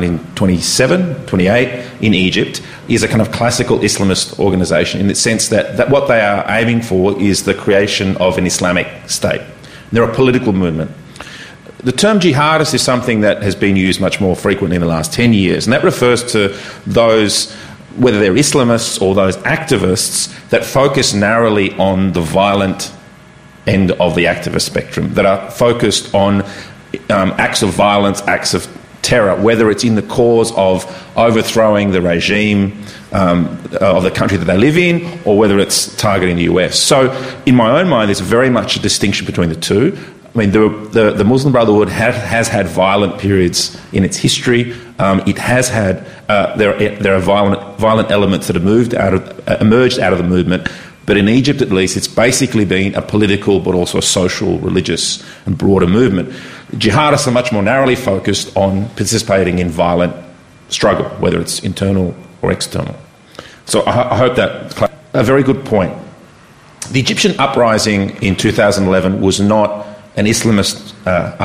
1928 in Egypt, is a kind of classical Islamist organisation in the sense that what they are aiming for is the creation of an Islamic state. They're a political movement. The term jihadist is something that has been used much more frequently in the last 10 years, and that refers to those, whether they're Islamists or those activists, that focus narrowly on the violent end of the activist spectrum, that are focused on acts of violence, acts of terror, whether it's in the cause of overthrowing the regime of the country that they live in, or whether it's targeting the US. So in my own mind, there's very much a distinction between the two. I mean, the Muslim Brotherhood has had violent periods in its history. It has had there are violent elements that have emerged out of the movement. But in Egypt, at least, it's basically been a political but also a social, religious and broader movement. Jihadists are much more narrowly focused on participating in violent struggle, whether it's internal or external. So I hope that... A very good point. The Egyptian uprising in 2011 was not an Islamist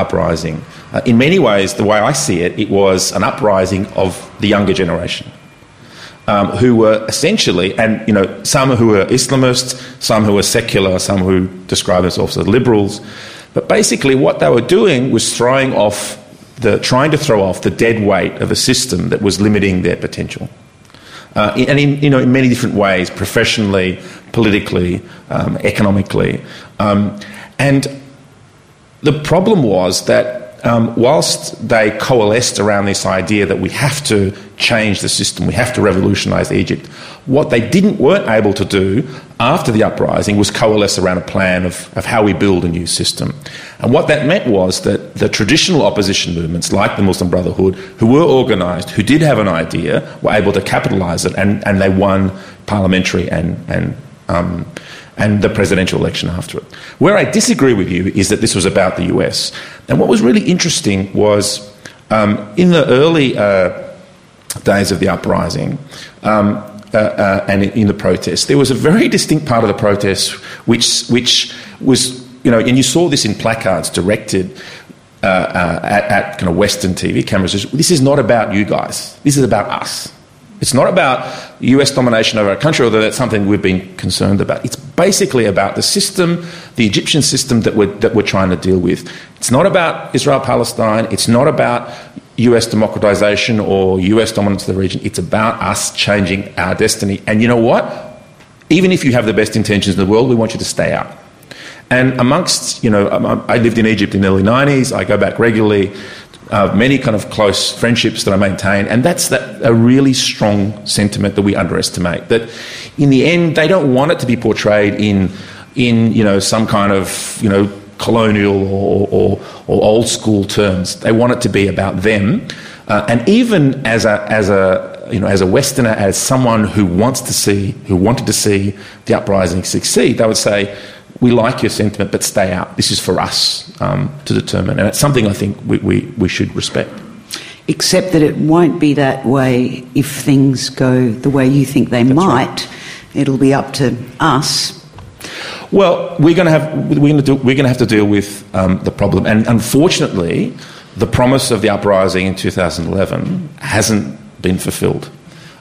uprising. In many ways, the way I see it, it was an uprising of the younger generation. who were essentially, and some who were Islamists, some who were secular, some who describe themselves as liberals, but basically what they were doing was trying to throw off the dead weight of a system that was limiting their potential, and in many different ways, professionally, politically, economically, and the problem was that whilst they coalesced around this idea that we have to change the system, we have to revolutionise Egypt, what they weren't able to do after the uprising was coalesce around a plan of how we build a new system. And what that meant was that the traditional opposition movements, like the Muslim Brotherhood, who were organised, who did have an idea, were able to capitalise it, and they won parliamentary and the presidential election after it. Where I disagree with you is that this was about the US. And what was really interesting was in the early days of the uprising and in the protests, there was a very distinct part of the protest which was, and you saw this in placards directed at kind of Western TV cameras. This is not about you guys. This is about us. It's not about US domination over our country, although that's something we've been concerned about. It's basically about the system, the Egyptian system that we're trying to deal with. It's not about Israel-Palestine. It's not about US democratisation or US dominance of the region. It's about us changing our destiny. And you know what? Even if you have the best intentions in the world, we want you to stay out. And amongst, I lived in Egypt in the early 90s. I go back regularly. Many kind of close friendships that I maintain, and that's a really strong sentiment that we underestimate. That in the end, they don't want it to be portrayed in some kind of colonial or old school terms. They want it to be about them, and even as a Westerner, as someone who wanted to see the uprising succeed, they would say, we like your sentiment, but stay out. This is for us to determine. And it's something I think we should respect. Except that it won't be that way if things go the way you think they might. Right. It'll be up to us. Well, we're going to have to deal with the problem. And unfortunately, the promise of the uprising in 2011 hasn't been fulfilled.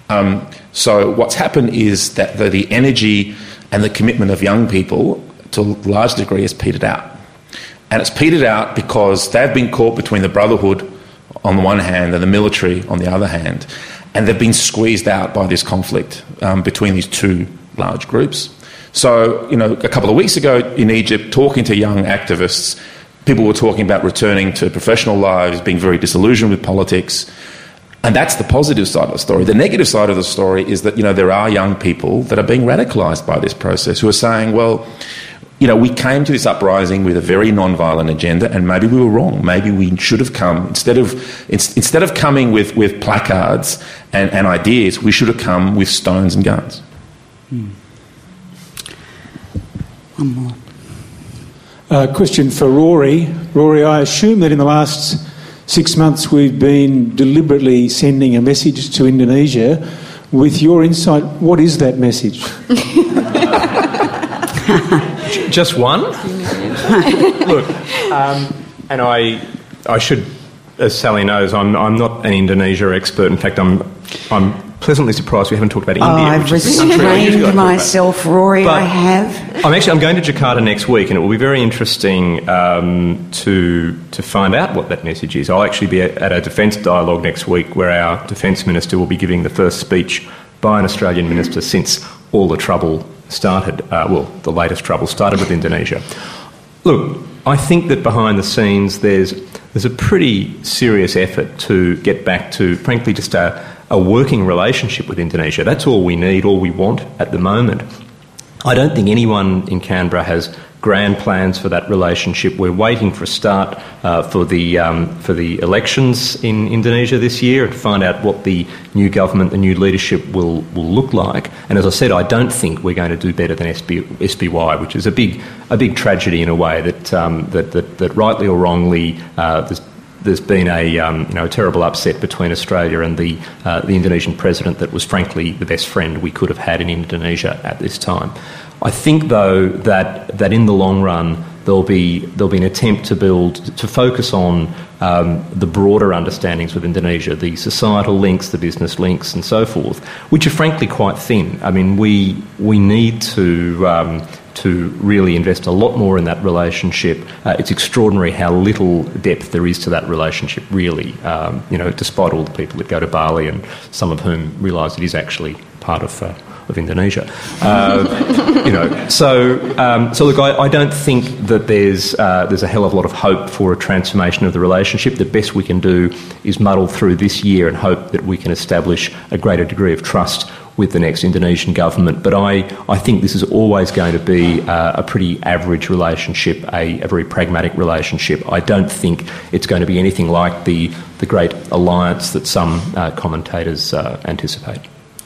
So what's happened is that the energy and the commitment of young people to a large degree has petered out. And it's petered out because they've been caught between the Brotherhood on the one hand and the military on the other hand. And they've been squeezed out by this conflict between these two large groups. So, a couple of weeks ago in Egypt, talking to young activists, people were talking about returning to professional lives, being very disillusioned with politics. And that's the positive side of the story. The negative side of the story is that, there are young people that are being radicalised by this process who are saying, well, we came to this uprising with a very non-violent agenda, and maybe we were wrong. Maybe we should have come, instead of coming with placards and ideas, we should have come with stones and guns. One more. Question for Rory. Rory, I assume that in the last 6 months we've been deliberately sending a message to Indonesia. With your insight, what is that message? Just one? Look, and I should, as Sally knows, I'm not an Indonesia expert. In fact, I'm pleasantly surprised we haven't talked about India. I've restrained myself, Rory. But I have. I'm going to Jakarta next week, and it will be very interesting to find out what that message is. I'll actually be at a defence dialogue next week where our defence minister will be giving the first speech by an Australian minister since all the trouble started. The latest trouble started with Indonesia. Look, I think that behind the scenes there's a pretty serious effort to get back to, frankly, just a working relationship with Indonesia. That's all we need, all we want at the moment. I don't think anyone in Canberra has grand plans for that relationship. We're waiting for a start for the elections in Indonesia this year to find out what the new government, the new leadership will look like. And as I said, I don't think we're going to do better than SBY, which is a big tragedy in a way that rightly or wrongly there's been a terrible upset between Australia and the Indonesian president that was frankly the best friend we could have had in Indonesia at this time. I think, though, that in the long run, there'll be an attempt to focus on the broader understandings with Indonesia, the societal links, the business links, and so forth, which are frankly quite thin. I mean, we need to really invest a lot more in that relationship. It's extraordinary how little depth there is to that relationship, really, despite all the people that go to Bali and some of whom realise it is actually part of Indonesia. So look, I don't think that there's a hell of a lot of hope for a transformation of the relationship. The best we can do is muddle through this year and hope that we can establish a greater degree of trust with the next Indonesian government. But I think this is always going to be a pretty average relationship, a very pragmatic relationship. I don't think it's going to be anything like the great alliance that some commentators anticipate.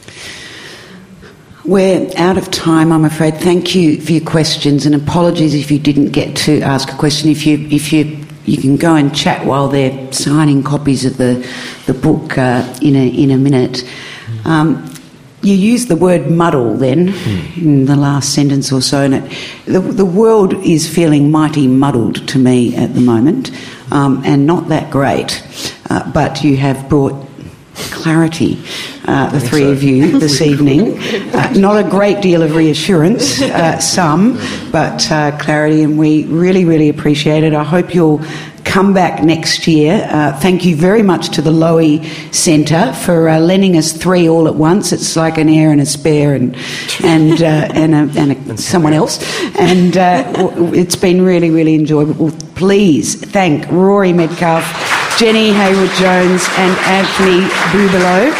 We're out of time, I'm afraid. Thank you for your questions, and apologies if you didn't get to ask a question. If you can go and chat while they're signing copies of the book in a minute. You used the word muddle then in the last sentence or so, and the world is feeling mighty muddled to me at the moment, and not that great. But you have brought clarity, the three of you, this evening. Not a great deal of reassurance, some, but clarity, and we really, really appreciate it. I hope you'll come back next year. Thank you very much to the Lowy Centre for lending us three all at once. It's like an heir and a spare and someone else. And it's been really, really enjoyable. Please thank Rory Medcalf, Jenny Hayward-Jones and Anthony Bubalo.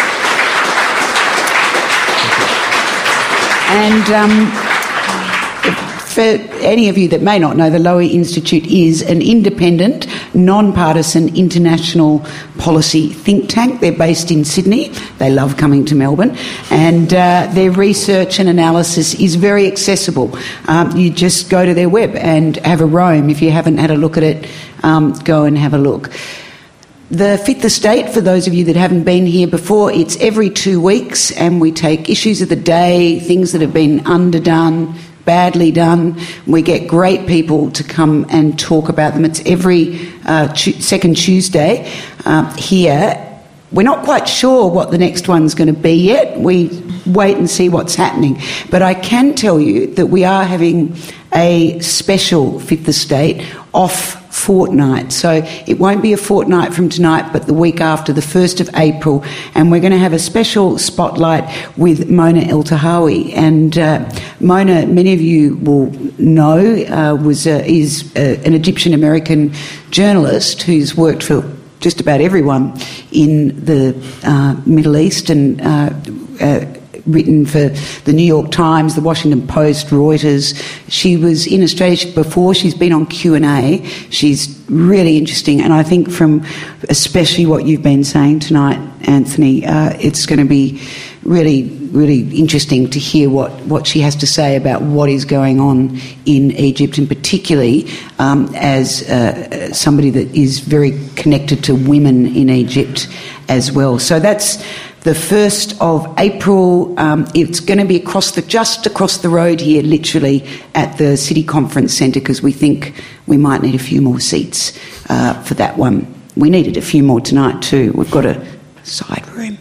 And for any of you that may not know, the Lowy Institute is an independent, non-partisan international policy think tank. They're based in Sydney. They love coming to Melbourne. And their research and analysis is very accessible. You just go to their web and have a roam. If you haven't had a look at it, go and have a look. The Fifth Estate, for those of you that haven't been here before, it's every 2 weeks, and we take issues of the day, things that have been underdone, badly done. We get great people to come and talk about them. It's every second Tuesday here. We're not quite sure what the next one's going to be yet. We wait and see what's happening. But I can tell you that we are having a special Fifth Estate off fortnight. So it won't be a fortnight from tonight, but the week after, the 1st of April. And we're going to have a special spotlight with Mona Eltahawy. And Mona, many of you will know, is an Egyptian-American journalist who's worked for just about everyone in the Middle East and written for the New York Times, the Washington Post, Reuters. She was in Australia before. She's been on Q&A. She's really interesting. And I think from especially what you've been saying tonight, Anthony, it's going to be really, really interesting to hear what she has to say about what is going on in Egypt, and particularly as somebody that is very connected to women in Egypt as well. So that's the 1st of April. It's going to be just across the road here, literally, at the City Conference Centre, because we think we might need a few more seats for that one. We needed a few more tonight too. We've got a side room.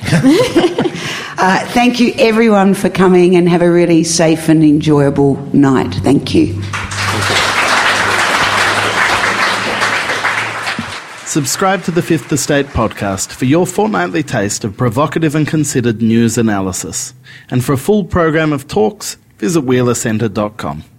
Thank you, everyone, for coming, and have a really safe and enjoyable night. Thank you. Subscribe to the Fifth Estate podcast for your fortnightly taste of provocative and considered news analysis. And for a full program of talks, visit wheelercentre.com.